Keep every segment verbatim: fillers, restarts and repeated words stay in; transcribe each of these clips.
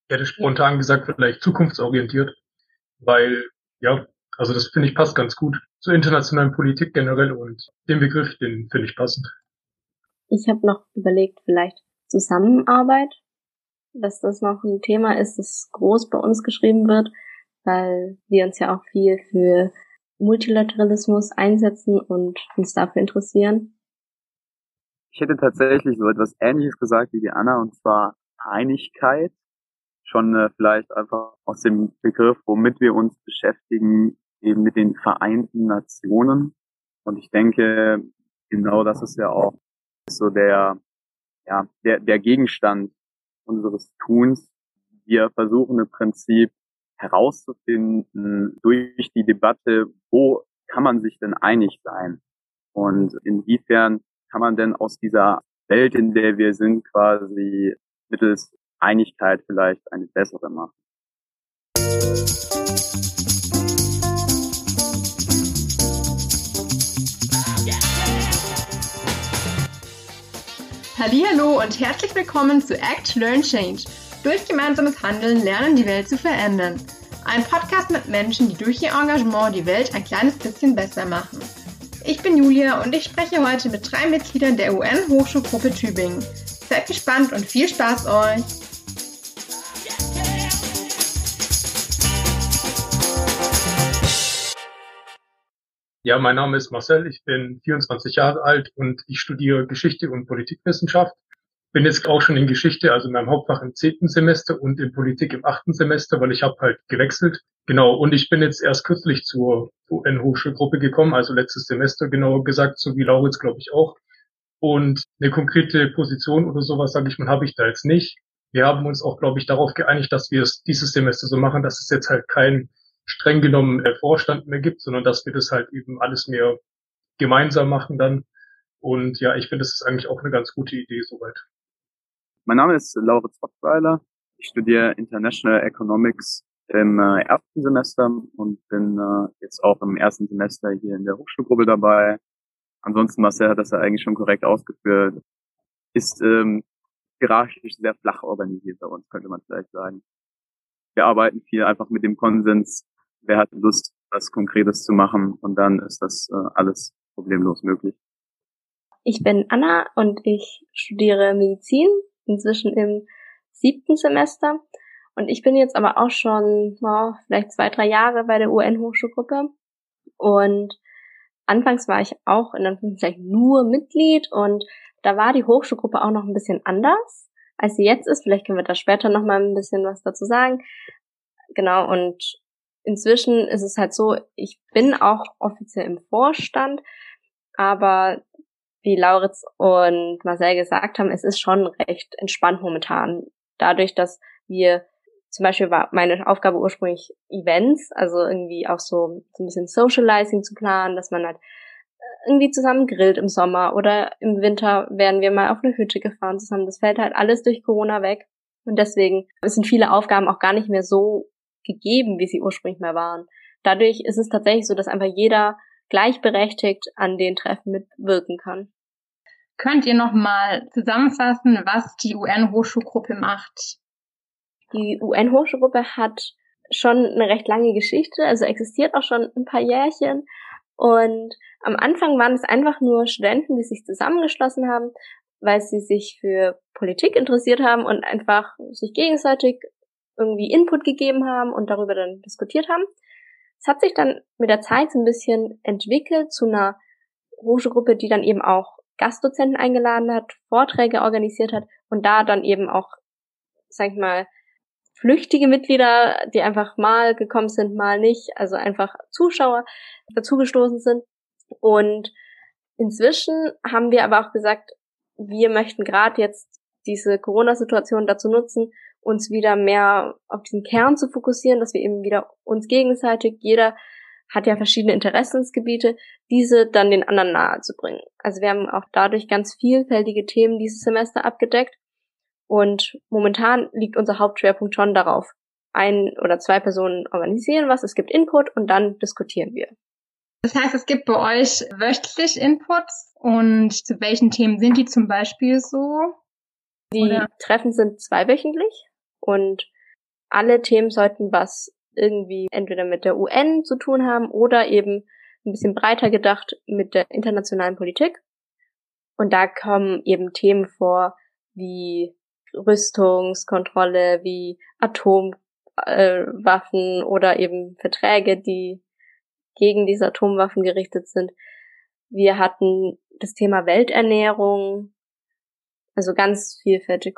ich hätte spontan gesagt, vielleicht zukunftsorientiert, weil, ja, also das finde ich passt ganz gut zur internationalen Politik generell und den Begriff, den finde ich passend. Ich habe noch überlegt, vielleicht Zusammenarbeit, dass das noch ein Thema ist, das groß bei uns geschrieben wird, weil wir uns ja auch viel für Multilateralismus einsetzen und uns dafür interessieren. Ich hätte tatsächlich so etwas Ähnliches gesagt wie die Anna, und zwar Einigkeit. Schon äh, vielleicht einfach aus dem Begriff, womit wir uns beschäftigen, eben mit den Vereinten Nationen. Und ich denke, genau das ist ja auch so der, ja, der, der Gegenstand unseres Tuns. Wir versuchen im Prinzip herauszufinden durch die Debatte, wo kann man sich denn einig sein? Und inwiefern kann man denn aus dieser Welt, in der wir sind, quasi mittels Einigkeit vielleicht eine bessere machen? Hallihallo und herzlich willkommen zu Act, Learn, Change. Durch gemeinsames Handeln lernen, die Welt zu verändern. Ein Podcast mit Menschen, die durch ihr Engagement die Welt ein kleines bisschen besser machen. Ich bin Julia und ich spreche heute mit drei Mitgliedern der U N-Hochschulgruppe Tübingen. Seid gespannt und viel Spaß euch! Ja, mein Name ist Marcel, ich bin vierundzwanzig Jahre alt und ich studiere Geschichte und Politikwissenschaft. Bin jetzt auch schon in Geschichte, also in meinem Hauptfach im zehnten Semester und in Politik im achten Semester, weil ich habe halt gewechselt. Genau, und ich bin jetzt erst kürzlich zur U N-Hochschulgruppe gekommen, also letztes Semester genauer gesagt, so wie Lauritz, glaube ich, auch. Und eine konkrete Position oder sowas, sage ich mal, habe ich da jetzt nicht. Wir haben uns auch, glaube ich, darauf geeinigt, dass wir es dieses Semester so machen, dass es jetzt halt kein streng genommen äh, Vorstand mehr gibt, sondern dass wir das halt eben alles mehr gemeinsam machen dann. Und ja, ich finde, das ist eigentlich auch eine ganz gute Idee soweit. Mein Name ist Lauritz Rottweiler. Ich studiere International Economics im äh, ersten Semester und bin äh, jetzt auch im ersten Semester hier in der Hochschulgruppe dabei. Ansonsten, Marcel hat das ja eigentlich schon korrekt ausgeführt, ist ähm, hierarchisch sehr flach organisiert bei uns, könnte man vielleicht sagen. Wir arbeiten viel einfach mit dem Konsens, wer hat Lust, was Konkretes zu machen, und dann ist das äh, alles problemlos möglich. Ich bin Anna und ich studiere Medizin, inzwischen im siebten Semester. Und ich bin jetzt aber auch schon oh, vielleicht zwei, drei Jahre bei der U N-Hochschulgruppe. Und anfangs war ich auch in Anführungszeichen nur Mitglied und da war die Hochschulgruppe auch noch ein bisschen anders, als sie jetzt ist. Vielleicht können wir da später noch mal ein bisschen was dazu sagen. Genau, und inzwischen ist es halt so, ich bin auch offiziell im Vorstand, aber wie Lauritz und Marcel gesagt haben, es ist schon recht entspannt momentan. Dadurch, dass wir, zum Beispiel war meine Aufgabe ursprünglich Events, also irgendwie auch so, so ein bisschen Socializing zu planen, dass man halt irgendwie zusammen grillt im Sommer oder im Winter werden wir mal auf eine Hütte gefahren zusammen. Das fällt halt alles durch Corona weg. Und deswegen sind viele Aufgaben auch gar nicht mehr so gegeben, wie sie ursprünglich mal waren. Dadurch ist es tatsächlich so, dass einfach jeder gleichberechtigt an den Treffen mitwirken kann. Könnt ihr noch mal zusammenfassen, was die U N-Hochschulgruppe macht? Die U N-Hochschulgruppe hat schon eine recht lange Geschichte, also existiert auch schon ein paar Jährchen. Und am Anfang waren es einfach nur Studenten, die sich zusammengeschlossen haben, weil sie sich für Politik interessiert haben und einfach sich gegenseitig irgendwie Input gegeben haben und darüber dann diskutiert haben. Es hat sich dann mit der Zeit so ein bisschen entwickelt zu einer Hochschulgruppe, die dann eben auch Gastdozenten eingeladen hat, Vorträge organisiert hat und da dann eben auch, sag ich mal, flüchtige Mitglieder, die einfach mal gekommen sind, mal nicht, also einfach Zuschauer dazugestoßen sind. Und inzwischen haben wir aber auch gesagt, wir möchten gerade jetzt diese Corona-Situation dazu nutzen, uns wieder mehr auf diesen Kern zu fokussieren, dass wir eben wieder uns gegenseitig, jeder hat ja verschiedene Interessensgebiete, diese dann den anderen nahe zu bringen. Also wir haben auch dadurch ganz vielfältige Themen dieses Semester abgedeckt und momentan liegt unser Hauptschwerpunkt schon darauf, ein oder zwei Personen organisieren was, es gibt Input und dann diskutieren wir. Das heißt, es gibt bei euch wöchentlich Inputs und zu welchen Themen sind die zum Beispiel so? Die Oder? Treffen sind zweiwöchentlich und alle Themen sollten was irgendwie entweder mit der U N zu tun haben oder eben ein bisschen breiter gedacht mit der internationalen Politik. Und da kommen eben Themen vor wie Rüstungskontrolle, wie Atomwaffen äh, oder eben Verträge, die gegen diese Atomwaffen gerichtet sind. Wir hatten das Thema Welternährung, also ganz vielfältig.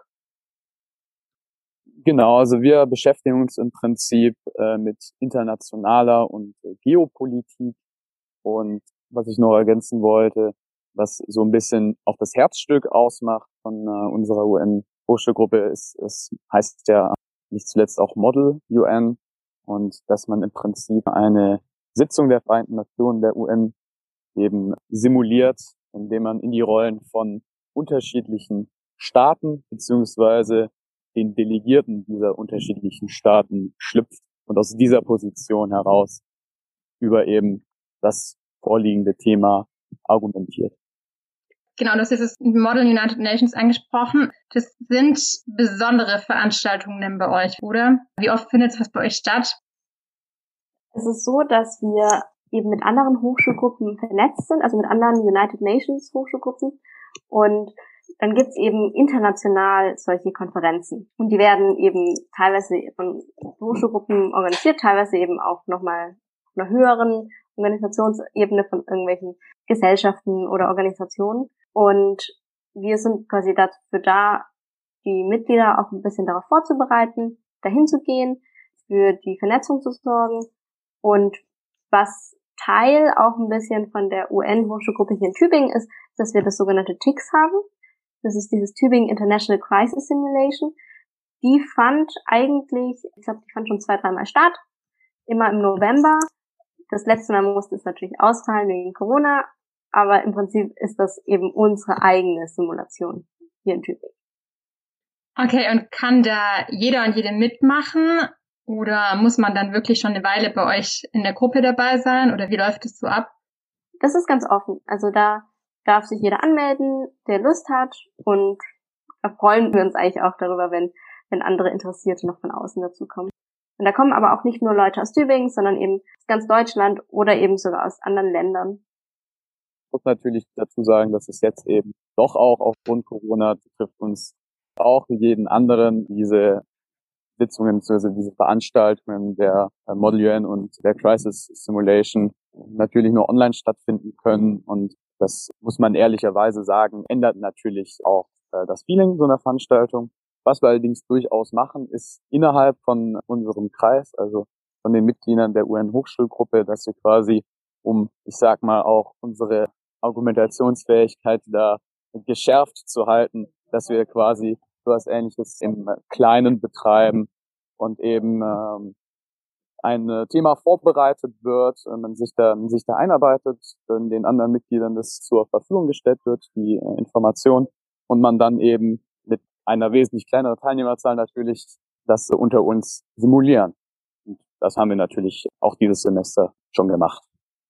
Genau, also wir beschäftigen uns im Prinzip äh, mit internationaler und äh, Geopolitik. Und was ich noch ergänzen wollte, was so ein bisschen auch das Herzstück ausmacht von äh, unserer U N-Hochschulgruppe, ist, es heißt ja nicht zuletzt auch Model U N, und dass man im Prinzip eine Sitzung der Vereinten Nationen der U N eben simuliert, indem man in die Rollen von unterschiedlichen Staaten beziehungsweise den Delegierten dieser unterschiedlichen Staaten schlüpft und aus dieser Position heraus über eben das vorliegende Thema argumentiert. Genau, das ist das Model United Nations angesprochen. Das sind besondere Veranstaltungen bei euch, oder? Wie oft findet was bei euch statt? Es ist so, dass wir eben mit anderen Hochschulgruppen vernetzt sind, also mit anderen United Nations Hochschulgruppen. Und dann gibt's eben international solche Konferenzen. Und die werden eben teilweise von Hochschulgruppen organisiert, teilweise eben auch nochmal auf einer höheren Organisationsebene von irgendwelchen Gesellschaften oder Organisationen. Und wir sind quasi dafür da, die Mitglieder auch ein bisschen darauf vorzubereiten, dahin zu gehen, für die Vernetzung zu sorgen. Und was Teil auch ein bisschen von der U N-Hochschulgruppe hier in Tübingen ist, dass wir das sogenannte T I C S haben. Das ist dieses Tübingen International Crisis Simulation. Die fand eigentlich, ich glaube, die fand schon zwei, dreimal statt, immer im November. Das letzte Mal musste es natürlich ausfallen wegen Corona, aber im Prinzip ist das eben unsere eigene Simulation hier in Tübingen. Okay, und kann da jeder und jede mitmachen? Oder muss man dann wirklich schon eine Weile bei euch in der Gruppe dabei sein? Oder wie läuft es so ab? Das ist ganz offen. Also da darf sich jeder anmelden, der Lust hat. Und da freuen wir uns eigentlich auch darüber, wenn, wenn andere Interessierte noch von außen dazukommen. Und da kommen aber auch nicht nur Leute aus Tübingen, sondern eben aus ganz Deutschland oder eben sogar aus anderen Ländern. Ich muss natürlich dazu sagen, dass es jetzt eben doch auch aufgrund Corona betrifft uns auch wie jeden anderen diese Sitzungen bzw. diese Veranstaltungen der Model U N und der Crisis Simulation natürlich nur online stattfinden können. Und das muss man ehrlicherweise sagen, ändert natürlich auch äh, das Feeling so einer Veranstaltung. Was wir allerdings durchaus machen, ist innerhalb von unserem Kreis, also von den Mitgliedern der U N-Hochschulgruppe, dass wir quasi, um, ich sag mal, auch unsere Argumentationsfähigkeit da geschärft zu halten, dass wir quasi sowas Ähnliches im Kleinen betreiben und eben ähm, ein Thema vorbereitet wird, man sich da, man sich da einarbeitet, dann den anderen Mitgliedern das zur Verfügung gestellt wird, die äh, Information, und man dann eben mit einer wesentlich kleineren Teilnehmerzahl natürlich das unter uns simulieren. Und das haben wir natürlich auch dieses Semester schon gemacht.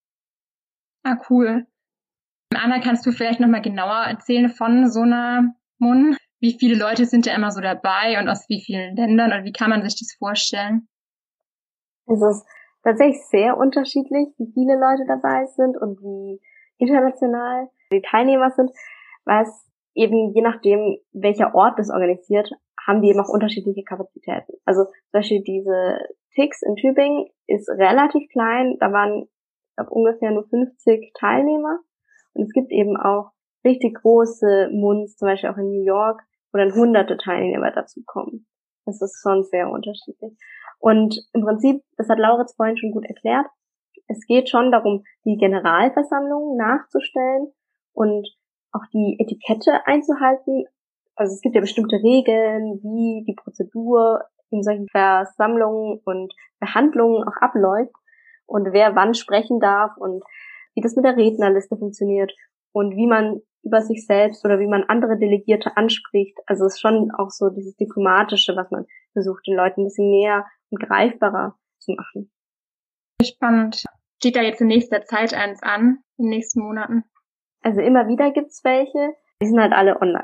Ah, cool. Anna, kannst du vielleicht nochmal genauer erzählen von so einer M U N? Wie viele Leute sind da immer so dabei und aus wie vielen Ländern, oder wie kann man sich das vorstellen? Es ist tatsächlich sehr unterschiedlich, wie viele Leute dabei sind und wie international die Teilnehmer sind, weil es eben je nachdem, welcher Ort das organisiert, haben die eben auch unterschiedliche Kapazitäten. Also zum Beispiel diese T I C S in Tübingen ist relativ klein, da waren ich glaube, ungefähr nur fünfzig Teilnehmer. Und es gibt eben auch richtig große M U Ns, zum Beispiel auch in New York, wo dann hunderte Teilnehmer dazukommen. Das ist schon sehr unterschiedlich. Und im Prinzip, das hat Lauritz vorhin schon gut erklärt, es geht schon darum, die Generalversammlung nachzustellen und auch die Etikette einzuhalten. Also es gibt ja bestimmte Regeln, wie die Prozedur in solchen Versammlungen und Behandlungen auch abläuft und wer wann sprechen darf und wie das mit der Rednerliste funktioniert und wie man über sich selbst oder wie man andere Delegierte anspricht. Also es ist schon auch so dieses Diplomatische, was man versucht, den Leuten ein bisschen näher und greifbarer zu machen. Spannend. Steht da jetzt in nächster Zeit eins an, in den nächsten Monaten? Also immer wieder gibt's welche. Die sind halt alle online.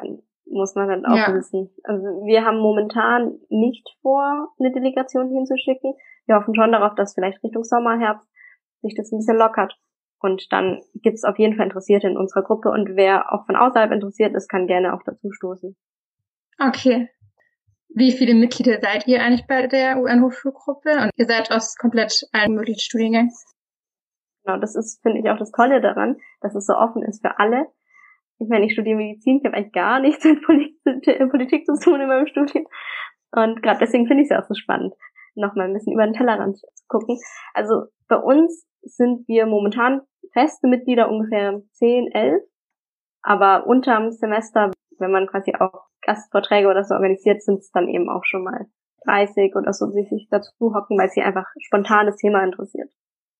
muss man dann auch ja. wissen. Also wir haben momentan nicht vor, eine Delegation hinzuschicken. Wir hoffen schon darauf, dass vielleicht Richtung Sommer, Herbst sich das ein bisschen lockert. Und dann gibt es auf jeden Fall Interessierte in unserer Gruppe. Und wer auch von außerhalb interessiert ist, kann gerne auch dazu stoßen. Okay. Wie viele Mitglieder seid ihr eigentlich bei der U N-Hochschulgruppe? Und ihr seid aus komplett allen möglichen Studiengängen? Genau, das ist, finde ich, auch das Tolle daran, dass es so offen ist für alle. Ich meine, ich studiere Medizin, ich habe eigentlich gar nichts mit Politik, Politik zu tun in meinem Studium. Und gerade deswegen finde ich es ja auch so spannend, nochmal ein bisschen über den Tellerrand zu gucken. Also bei uns sind wir momentan feste Mitglieder ungefähr zehn, elf. Aber unterm Semester, wenn man quasi auch Gastvorträge oder so organisiert, sind es dann eben auch schon mal dreißig oder so, die sich dazu hocken, weil sie einfach spontan das Thema interessiert.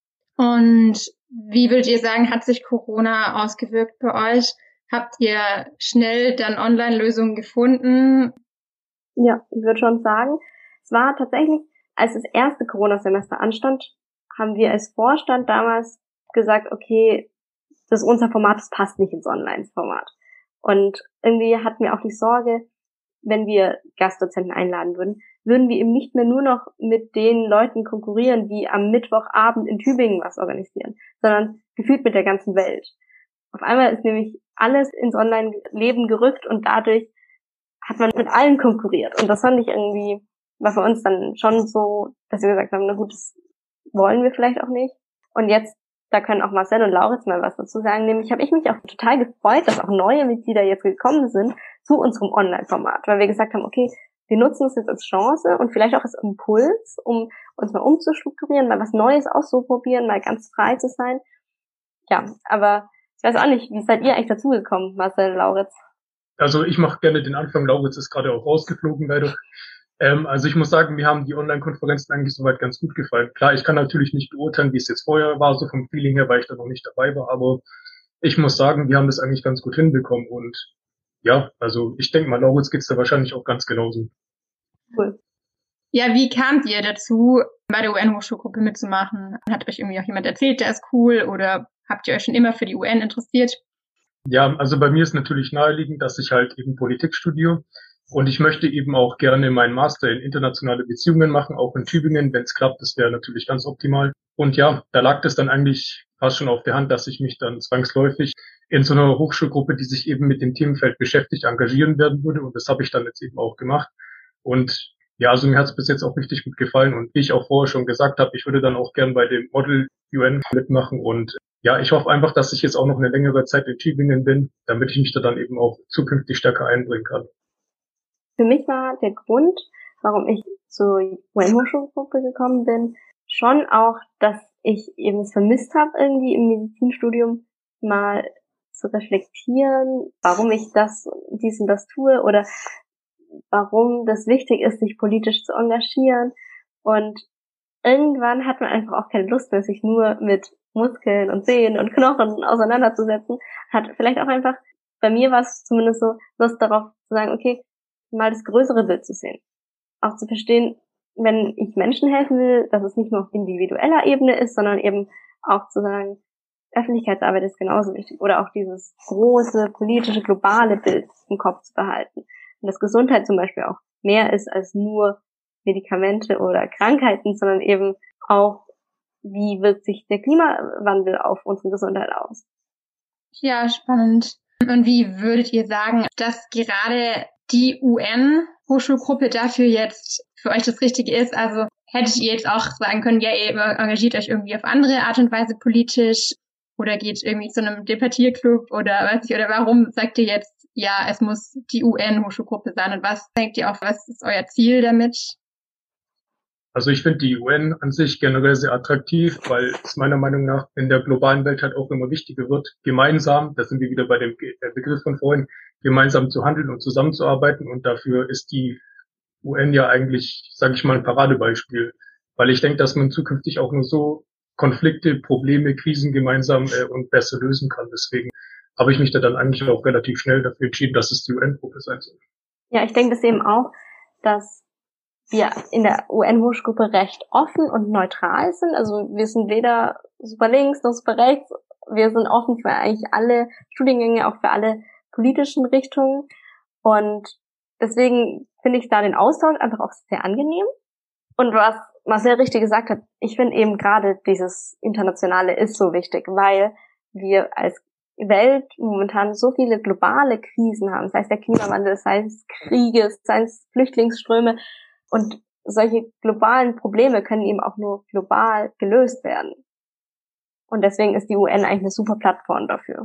Und wie würdet ihr sagen, hat sich Corona ausgewirkt bei euch? Habt ihr schnell dann Online-Lösungen gefunden? Ja, ich würde schon sagen, es war tatsächlich, als das erste Corona-Semester anstand, haben wir als Vorstand damals gesagt, okay, das ist unser Format, das passt nicht ins Online-Format. Und irgendwie hatten wir auch die Sorge, wenn wir Gastdozenten einladen würden, würden wir eben nicht mehr nur noch mit den Leuten konkurrieren, die am Mittwochabend in Tübingen was organisieren, sondern gefühlt mit der ganzen Welt. Auf einmal ist nämlich alles ins Online-Leben gerückt und dadurch hat man mit allen konkurriert. Und das fand ich irgendwie, war für uns dann schon so, dass wir gesagt haben, na gut, das wollen wir vielleicht auch nicht. Und jetzt, da können auch Marcel und Lauritz mal was dazu sagen. Nämlich habe ich mich auch total gefreut, dass auch neue Mitglieder jetzt gekommen sind zu unserem Online-Format, weil wir gesagt haben, okay, wir nutzen es jetzt als Chance und vielleicht auch als Impuls, um uns mal umzustrukturieren, mal was Neues auszuprobieren, mal ganz frei zu sein. Ja, aber ich weiß auch nicht, wie seid ihr eigentlich dazugekommen, Marcel, Lauritz? Also ich mache gerne den Anfang. Lauritz ist gerade auch rausgeflogen, leider. Ähm, also ich muss sagen, mir haben die Online-Konferenzen eigentlich soweit ganz gut gefallen. Klar, ich kann natürlich nicht beurteilen, wie es jetzt vorher war, so vom Feeling her, weil ich da noch nicht dabei war, aber ich muss sagen, wir haben das eigentlich ganz gut hinbekommen und ja, also ich denke mal, Lauritz geht's da wahrscheinlich auch ganz genauso. Cool. Ja, wie kamt ihr dazu, bei der U N-Hochschulgruppe mitzumachen? Hat euch irgendwie auch jemand erzählt, der ist cool, oder habt ihr euch schon immer für die U N interessiert? Ja, also bei mir ist natürlich naheliegend, dass ich halt eben Politik studiere und ich möchte eben auch gerne meinen Master in internationale Beziehungen machen, auch in Tübingen, wenn es klappt, das wäre natürlich ganz optimal. Und ja, da lag es dann eigentlich fast schon auf der Hand, dass ich mich dann zwangsläufig in so einer Hochschulgruppe, die sich eben mit dem Themenfeld beschäftigt, engagieren werden würde und das habe ich dann jetzt eben auch gemacht. Und ja, also mir hat es bis jetzt auch richtig gut gefallen und wie ich auch vorher schon gesagt habe, ich würde dann auch gern bei dem Model U N mitmachen und ja, ich hoffe einfach, dass ich jetzt auch noch eine längere Zeit in Tübingen bin, damit ich mich da dann eben auch zukünftig stärker einbringen kann. Für mich war der Grund, warum ich zur U N-Hochschulgruppe gekommen bin, schon auch, dass ich eben es vermisst habe, irgendwie im Medizinstudium mal zu reflektieren, warum ich das, dies und das tue oder warum das wichtig ist, sich politisch zu engagieren. Und irgendwann hat man einfach auch keine Lust mehr, sich nur mit Muskeln und Sehnen und Knochen auseinanderzusetzen. Hat vielleicht auch einfach, bei mir war es zumindest so, Lust darauf zu sagen, okay, mal das größere Bild zu sehen. Auch zu verstehen, wenn ich Menschen helfen will, dass es nicht nur auf individueller Ebene ist, sondern eben auch zu sagen, Öffentlichkeitsarbeit ist genauso wichtig. Oder auch dieses große, politische, globale Bild im Kopf zu behalten. Und dass Gesundheit zum Beispiel auch mehr ist als nur Medikamente oder Krankheiten, sondern eben auch, wie wirkt sich der Klimawandel auf unsere Gesundheit aus. Ja, spannend. Und wie würdet ihr sagen, dass gerade die U N-Hochschulgruppe dafür jetzt für euch das Richtige ist? Also hättet ihr jetzt auch sagen können, ja, ihr engagiert euch irgendwie auf andere Art und Weise politisch oder geht irgendwie zu einem Debattierclub oder weiß ich, oder warum sagt ihr jetzt, ja, es muss die U N-Hochschulgruppe sein und was denkt ihr auch, was ist euer Ziel damit? Also ich finde die U N an sich generell sehr attraktiv, weil es meiner Meinung nach in der globalen Welt halt auch immer wichtiger wird, gemeinsam, da sind wir wieder bei dem Begriff von vorhin, gemeinsam zu handeln und zusammenzuarbeiten und dafür ist die U N ja eigentlich, sage ich mal, ein Paradebeispiel, weil ich denke, dass man zukünftig auch nur so Konflikte, Probleme, Krisen gemeinsam äh, und besser lösen kann. Deswegen habe ich mich da dann eigentlich auch relativ schnell dafür entschieden, dass es die U N-Gruppe sein soll. Ja, ich denke das eben auch, dass wir in der U N-Hochschulgruppe recht offen und neutral sind. Also wir sind weder super links noch super rechts. Wir sind offen für eigentlich alle Studiengänge, auch für alle politischen Richtungen. Und deswegen finde ich da den Austausch einfach auch sehr angenehm. Und was Marcel richtig gesagt hat, ich finde eben gerade dieses Internationale ist so wichtig, weil wir als Welt momentan so viele globale Krisen haben, sei es der Klimawandel, sei es Kriege, sei es Flüchtlingsströme, und solche globalen Probleme können eben auch nur global gelöst werden. Und deswegen ist die U N eigentlich eine super Plattform dafür.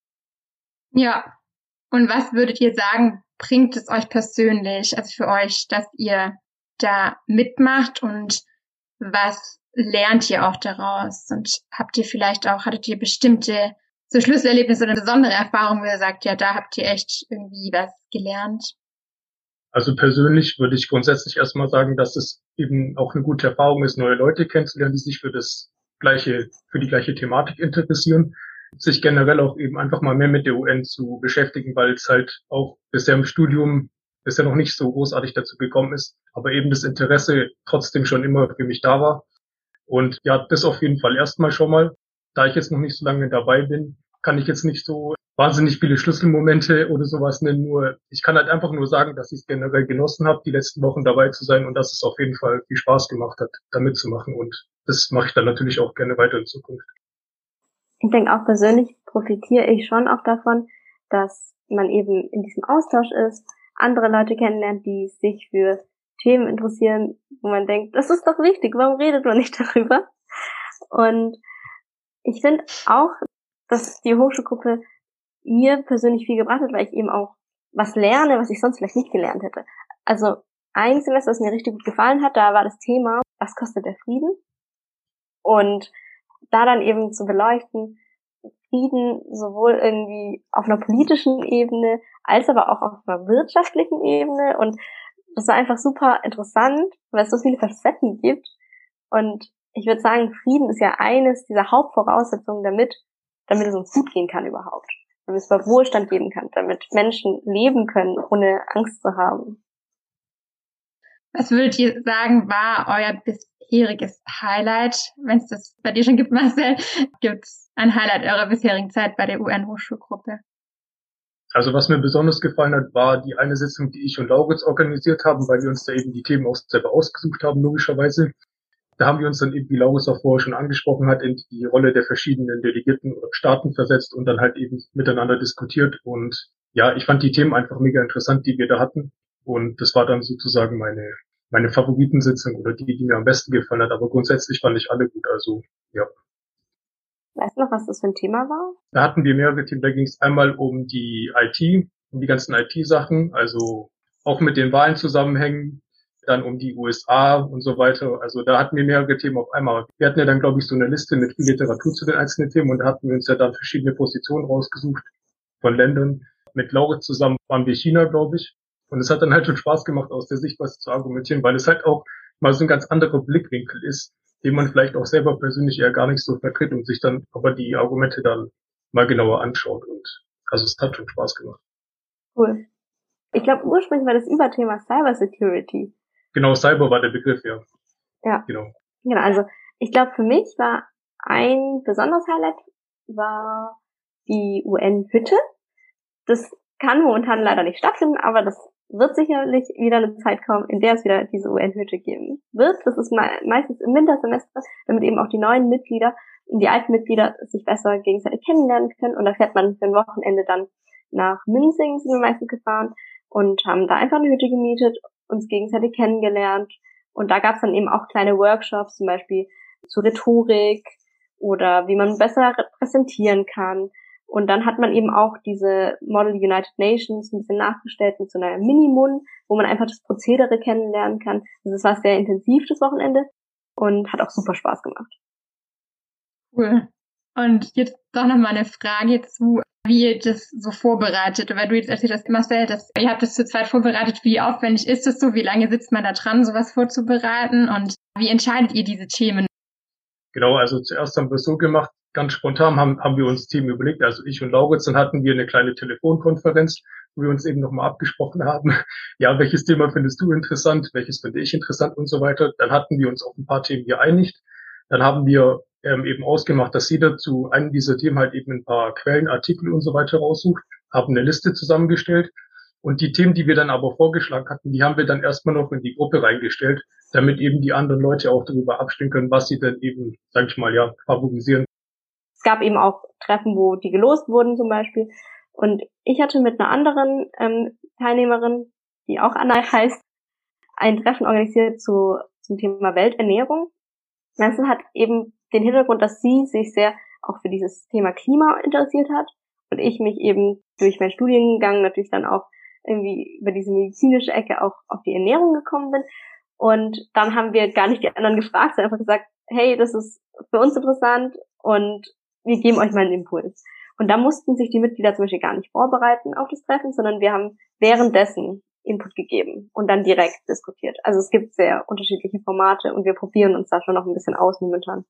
Ja. Und was würdet ihr sagen, bringt es euch persönlich, also für euch, dass ihr da mitmacht, und was lernt ihr auch daraus? Und habt ihr vielleicht auch, hattet ihr bestimmte so Schlüsselerlebnisse oder besondere Erfahrungen, wo ihr sagt, ja, da habt ihr echt irgendwie was gelernt? Also persönlich würde ich grundsätzlich erstmal sagen, dass es eben auch eine gute Erfahrung ist, neue Leute kennenzulernen, die sich für das gleiche, für die gleiche Thematik interessieren, sich generell auch eben einfach mal mehr mit der U N zu beschäftigen, weil es halt auch bisher im Studium bisher noch nicht so großartig dazu gekommen ist, aber eben das Interesse trotzdem schon immer für mich da war. Und ja, das auf jeden Fall erstmal schon mal. Da ich jetzt noch nicht so lange dabei bin, kann ich jetzt nicht so wahnsinnig viele Schlüsselmomente oder sowas nennen. Nur ich kann halt einfach nur sagen, dass ich es generell genossen habe, die letzten Wochen dabei zu sein, und dass es auf jeden Fall viel Spaß gemacht hat, da mitzumachen. Und das mache ich dann natürlich auch gerne weiter in Zukunft. Ich denke auch persönlich profitiere ich schon auch davon, dass man eben in diesem Austausch ist, andere Leute kennenlernt, die sich für Themen interessieren, wo man denkt, das ist doch wichtig, warum redet man nicht darüber? Und ich finde auch, dass die Hochschulgruppe mir persönlich viel gebracht hat, weil ich eben auch was lerne, was ich sonst vielleicht nicht gelernt hätte. Also ein Semester, das mir richtig gut gefallen hat, da war das Thema, was kostet der Frieden? Und da dann eben zu beleuchten, Frieden sowohl irgendwie auf einer politischen Ebene, als aber auch auf einer wirtschaftlichen Ebene. Und das war einfach super interessant, weil es so viele Facetten gibt. Und ich würde sagen, Frieden ist ja eines dieser Hauptvoraussetzungen, damit, damit es uns gut gehen kann überhaupt. Damit es überhaupt Wohlstand geben kann, damit Menschen leben können, ohne Angst zu haben. Was würdet ihr sagen, war euer bisheriges Highlight? Wenn es das bei dir schon gibt, Marcel, gibt es ein Highlight eurer bisherigen Zeit bei der U N-Hochschulgruppe? Also was mir besonders gefallen hat, war die eine Sitzung, die ich und Lauritz organisiert haben, weil wir uns da eben die Themen auch selber ausgesucht haben, logischerweise. Da haben wir uns dann eben, wie Lauritz auch vorher schon angesprochen hat, in die Rolle der verschiedenen Delegierten oder Staaten versetzt und dann halt eben miteinander diskutiert. Und ja, ich fand die Themen einfach mega interessant, die wir da hatten. Und das war dann sozusagen meine meine Favoritensitzung oder die, die mir am besten gefallen hat. Aber grundsätzlich fand ich alle gut. Also ja. Weißt du noch, was das für ein Thema war? Da hatten wir mehrere Themen. Da ging es einmal um die I T, um die ganzen I T-Sachen, also auch mit den Wahlen zusammenhängen, dann um die U S A und so weiter. Also da hatten wir mehrere Themen auf einmal. Wir hatten ja dann, glaube ich, so eine Liste mit viel Literatur zu den einzelnen Themen, und da hatten wir uns ja dann verschiedene Positionen rausgesucht von Ländern. Mit Lauritz zusammen waren wir China, glaube ich. Und es hat dann halt schon Spaß gemacht, aus der Sichtweise zu argumentieren, weil es halt auch mal so ein ganz anderer Blickwinkel ist, den man vielleicht auch selber persönlich eher gar nicht so vertritt und sich dann aber die Argumente dann mal genauer anschaut. Und also es hat schon Spaß gemacht. Cool. Ich glaube, ursprünglich war das Überthema Cybersecurity. Genau, Cyber war der Begriff, ja. Ja. Genau. Genau, also ich glaube, für mich war ein besonderes Highlight war die U N-Hütte. Das kann momentan leider nicht stattfinden, aber das wird sicherlich wieder eine Zeit kommen, in der es wieder diese U N-Hütte geben wird. Das ist me- meistens im Wintersemester, damit eben auch die neuen Mitglieder und die alten Mitglieder sich besser gegenseitig kennenlernen können. Und da fährt man für ein Wochenende dann nach Münzingen, sind wir meistens gefahren, und haben da einfach eine Hütte gemietet, uns gegenseitig kennengelernt. Und da gab es dann eben auch kleine Workshops, zum Beispiel zu Rhetorik oder wie man besser präsentieren kann. Und dann hat man eben auch diese Model United Nations ein bisschen nachgestellt mit so einer Mini-Mun, wo man einfach das Prozedere kennenlernen kann. Also es war sehr intensiv, das Wochenende, und hat auch super Spaß gemacht. Cool. Und jetzt doch noch mal eine Frage zu, wie ihr das so vorbereitet. Weil du jetzt erzählt hast, Marcel, dass ihr habt das zu zweit vorbereitet. Wie aufwendig ist es so? Wie lange sitzt man da dran, sowas vorzubereiten? Und wie entscheidet ihr diese Themen? Genau, also zuerst haben wir es so gemacht, ganz spontan haben, haben wir uns Themen überlegt, also ich und Lauritz, dann hatten wir eine kleine Telefonkonferenz, wo wir uns eben nochmal abgesprochen haben, ja, welches Thema findest du interessant, welches finde ich interessant und so weiter. Dann hatten wir uns auf ein paar Themen geeinigt. Dann haben wir ähm, eben ausgemacht, dass jeder zu einem dieser Themen halt eben ein paar Quellen, Artikel und so weiter raussucht, haben eine Liste zusammengestellt Und die Themen, die wir dann aber vorgeschlagen hatten, die haben wir dann erstmal noch in die Gruppe reingestellt, damit eben die anderen Leute auch darüber abstimmen können, was sie dann eben, sag ich mal, ja, favorisieren. Es gab eben auch Treffen, wo die gelost wurden zum Beispiel. Und ich hatte mit einer anderen ähm, Teilnehmerin, die auch Anna heißt, ein Treffen organisiert zu zum Thema Welternährung. Das hat eben den Hintergrund, dass sie sich sehr auch für dieses Thema Klima interessiert hat und ich mich eben durch meinen Studiengang natürlich dann auch irgendwie über diese medizinische Ecke auch auf die Ernährung gekommen bin. Und dann haben wir gar nicht die anderen gefragt, sondern einfach gesagt, hey, das ist für uns interessant und wir geben euch mal einen Impuls. Und da mussten sich die Mitglieder zum Beispiel gar nicht vorbereiten auf das Treffen, sondern wir haben währenddessen Input gegeben und dann direkt diskutiert. Also es gibt sehr unterschiedliche Formate und wir probieren uns da schon noch ein bisschen aus momentan.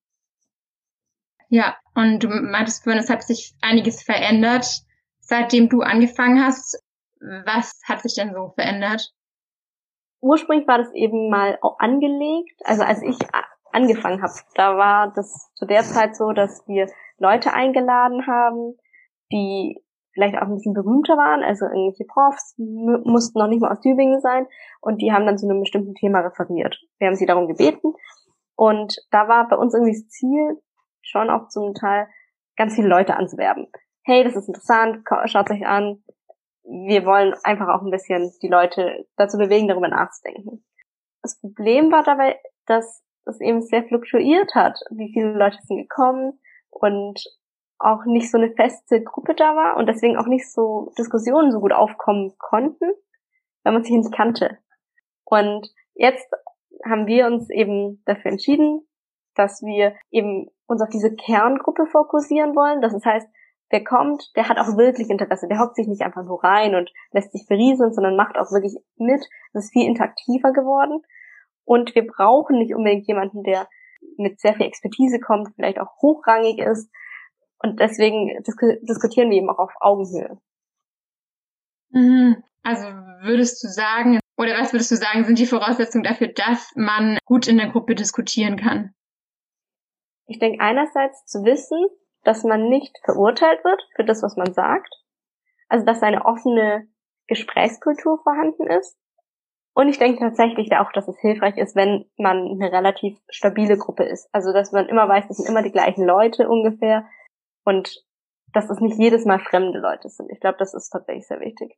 Ja, und du meintest vorhin, es hat sich einiges verändert, seitdem du angefangen hast. Was hat sich denn so verändert? Ursprünglich war das eben mal auch angelegt. Also als ich angefangen habe, da war das zu der Zeit so, dass wir Leute eingeladen haben, die vielleicht auch ein bisschen berühmter waren, also irgendwelche Profs, m- mussten noch nicht mal aus Tübingen sein und die haben dann zu einem bestimmten Thema referiert. Wir haben sie darum gebeten und da war bei uns irgendwie das Ziel, schon auch zum Teil ganz viele Leute anzuwerben. Hey, das ist interessant, schaut euch an. Wir wollen einfach auch ein bisschen die Leute dazu bewegen, darüber nachzudenken. Das Problem war dabei, dass es eben sehr fluktuiert hat, wie viele Leute sind gekommen und auch nicht so eine feste Gruppe da war und deswegen auch nicht so Diskussionen so gut aufkommen konnten, weil man sich nicht kannte. Und jetzt haben wir uns eben dafür entschieden, dass wir eben uns auf diese Kerngruppe fokussieren wollen. Das heißt, wer kommt, der hat auch wirklich Interesse. Der hockt sich nicht einfach nur rein und lässt sich berieseln, sondern macht auch wirklich mit. Es ist viel interaktiver geworden. Und wir brauchen nicht unbedingt jemanden, der mit sehr viel Expertise kommt, vielleicht auch hochrangig ist. Und deswegen dis- diskutieren wir eben auch auf Augenhöhe. Mhm. Also würdest du sagen, oder was würdest du sagen, sind die Voraussetzungen dafür, dass man gut in der Gruppe diskutieren kann? Ich denke einerseits zu wissen, dass man nicht verurteilt wird für das, was man sagt. Also dass eine offene Gesprächskultur vorhanden ist. Und ich denke tatsächlich auch, dass es hilfreich ist, wenn man eine relativ stabile Gruppe ist. Also dass man immer weiß, das sind immer die gleichen Leute ungefähr und dass es nicht jedes Mal fremde Leute sind. Ich glaube, das ist tatsächlich sehr wichtig.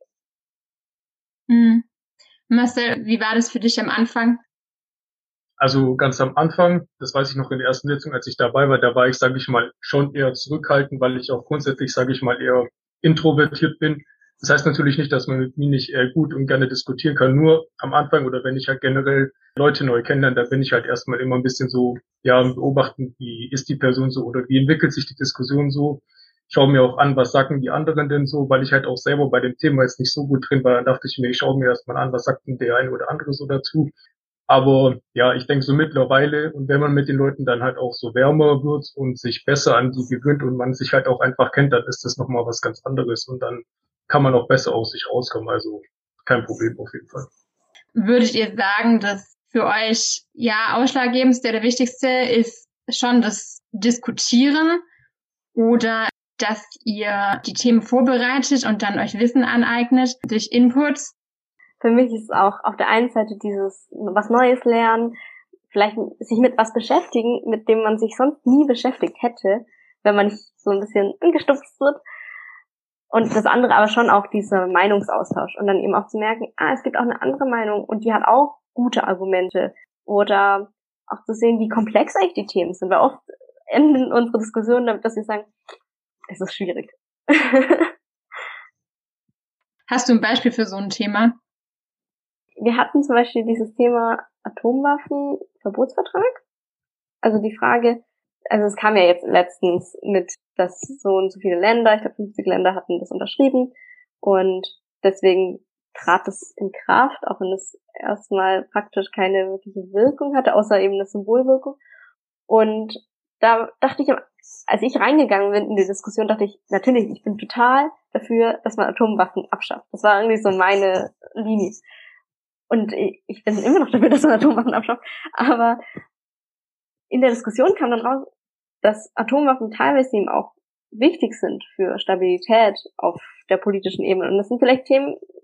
Mhm. Marcel, wie war das für dich am Anfang? Also ganz am Anfang, das weiß ich noch in der ersten Sitzung, als ich dabei war, da war ich, sage ich mal, schon eher zurückhaltend, weil ich auch grundsätzlich, sage ich mal, eher introvertiert bin. Das heißt natürlich nicht, dass man mit mir nicht äh, gut und gerne diskutieren kann. Nur am Anfang oder wenn ich halt generell Leute neu kennenlerne, da bin ich halt erstmal immer ein bisschen so, ja, beobachten, wie ist die Person so oder wie entwickelt sich die Diskussion so. Schaue mir auch an, was sagen die anderen denn so, weil ich halt auch selber bei dem Thema jetzt nicht so gut drin war. Dann dachte ich mir, ich schaue mir erstmal an, was sagt denn der eine oder andere so dazu. Aber ja, ich denke so mittlerweile, und wenn man mit den Leuten dann halt auch so wärmer wird und sich besser an die gewöhnt und man sich halt auch einfach kennt, dann ist das nochmal was ganz anderes und dann kann man auch besser aus sich rauskommen. Also kein Problem auf jeden Fall. Würdet ihr sagen, dass für euch ja ausschlaggebendste oder wichtigste ist schon das Diskutieren oder dass ihr die Themen vorbereitet und dann euch Wissen aneignet durch Inputs? Für mich ist es auch auf der einen Seite dieses was Neues lernen, vielleicht sich mit was beschäftigen, mit dem man sich sonst nie beschäftigt hätte, wenn man nicht so ein bisschen angestupst wird. Und das andere aber schon auch dieser Meinungsaustausch und dann eben auch zu merken, ah, es gibt auch eine andere Meinung und die hat auch gute Argumente. Oder auch zu sehen, wie komplex eigentlich die Themen sind, weil oft enden unsere Diskussionen damit, dass wir sagen, es ist schwierig. Hast du ein Beispiel für so ein Thema? Wir hatten zum Beispiel dieses Thema Atomwaffenverbotsvertrag. Also die Frage, also es kam ja jetzt letztens mit, dass so und so viele Länder, ich glaube fünfzig Länder hatten das unterschrieben und deswegen trat es in Kraft, auch wenn es erstmal praktisch keine wirkliche Wirkung hatte, außer eben eine Symbolwirkung. Und da dachte ich, als ich reingegangen bin in die Diskussion, dachte ich, natürlich, ich bin total dafür, dass man Atomwaffen abschafft. Das war irgendwie so meine Linie. Und ich bin immer noch dafür, dass man Atomwaffen abschafft. Aber in der Diskussion kam dann raus, dass Atomwaffen teilweise eben auch wichtig sind für Stabilität auf der politischen Ebene. Und das sind vielleicht Themen,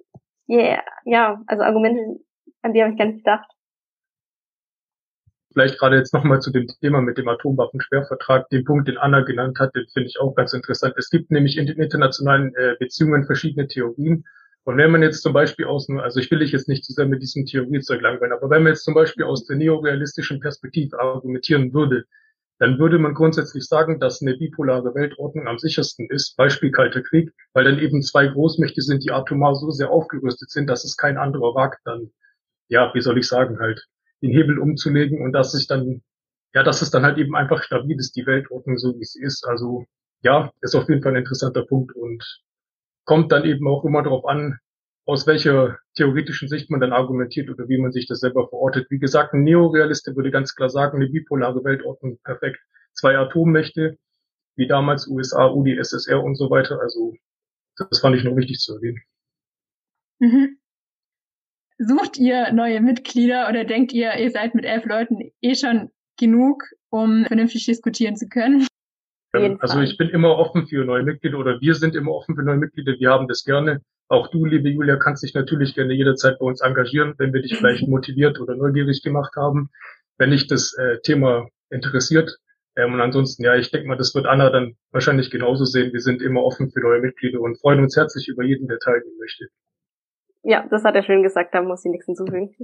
Yeah, ja, also Argumente, an die habe ich gar nicht gedacht. Vielleicht gerade jetzt nochmal zu dem Thema mit dem Atomwaffensperrvertrag, den Punkt, den Anna genannt hat, den finde ich auch ganz interessant. Es gibt nämlich in den internationalen äh, Beziehungen verschiedene Theorien. Und wenn man jetzt zum Beispiel aus, also ich will dich jetzt nicht zu sehr mit diesem Theoriezeug langweilen, aber wenn man jetzt zum Beispiel aus der neorealistischen Perspektive argumentieren würde, dann würde man grundsätzlich sagen, dass eine bipolare Weltordnung am sichersten ist, Beispiel Kalter Krieg, weil dann eben zwei Großmächte sind, die atomar so sehr aufgerüstet sind, dass es kein anderer wagt, dann, ja, wie soll ich sagen, halt, den Hebel umzulegen und dass sich dann, ja, dass es dann halt eben einfach stabil ist, die Weltordnung so wie sie ist. Also, ja, ist auf jeden Fall ein interessanter Punkt und kommt dann eben auch immer darauf an, aus welcher theoretischen Sicht man dann argumentiert oder wie man sich das selber verortet. Wie gesagt, ein Neorealist würde ganz klar sagen, eine bipolare Weltordnung, perfekt. Zwei Atommächte, wie damals U S A, U D S S R und so weiter. Also, das fand ich noch wichtig zu erwähnen. Mhm. Sucht ihr neue Mitglieder oder denkt ihr, ihr seid mit elf Leuten eh schon genug, um vernünftig diskutieren zu können? Ähm, also ich bin immer offen für neue Mitglieder oder wir sind immer offen für neue Mitglieder. Wir haben das gerne. Auch du, liebe Julia, kannst dich natürlich gerne jederzeit bei uns engagieren, wenn wir dich vielleicht motiviert oder neugierig gemacht haben, wenn dich das äh, Thema interessiert. Ähm, und ansonsten, ja, ich denke mal, das wird Anna dann wahrscheinlich genauso sehen. Wir sind immer offen für neue Mitglieder und freuen uns herzlich über jeden, der teilnehmen möchte. Ja, das hat er schön gesagt, da muss ich nichts hinzufügen.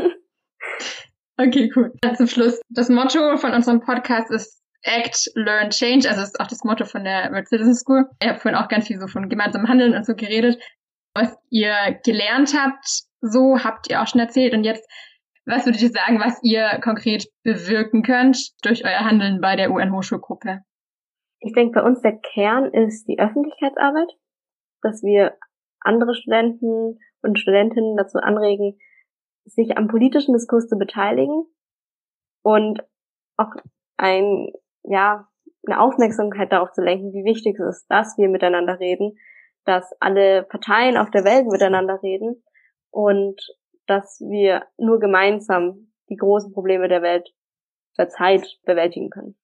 Okay, cool. Zum Schluss, das Motto von unserem Podcast ist Act, Learn, Change, also das ist auch das Motto von der World Citizen School. Ihr habt vorhin auch ganz viel so von gemeinsamem Handeln und so geredet. Was ihr gelernt habt, so habt ihr auch schon erzählt. Und jetzt, was würdet ihr sagen, was ihr konkret bewirken könnt durch euer Handeln bei der U N-Hochschulgruppe? Ich denke, bei uns der Kern ist die Öffentlichkeitsarbeit, dass wir andere Studenten und Studentinnen dazu anregen, sich am politischen Diskurs zu beteiligen und auch ein, ja, eine Aufmerksamkeit darauf zu lenken, wie wichtig es ist, dass wir miteinander reden, dass alle Parteien auf der Welt miteinander reden und dass wir nur gemeinsam die großen Probleme der Welt der Zeit bewältigen können.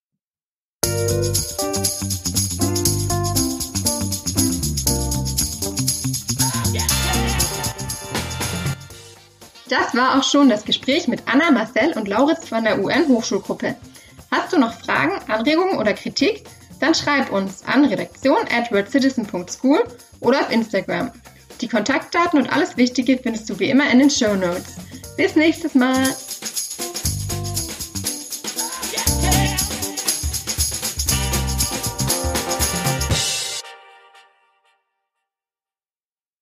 Das war auch schon das Gespräch mit Anna, Marcel und Lauritz von der U N-Hochschulgruppe. Hast du noch Fragen, Anregungen oder Kritik? Dann schreib uns an redaktion at worldcitizen punkt school oder auf Instagram. Die Kontaktdaten und alles Wichtige findest du wie immer in den Shownotes. Bis nächstes Mal!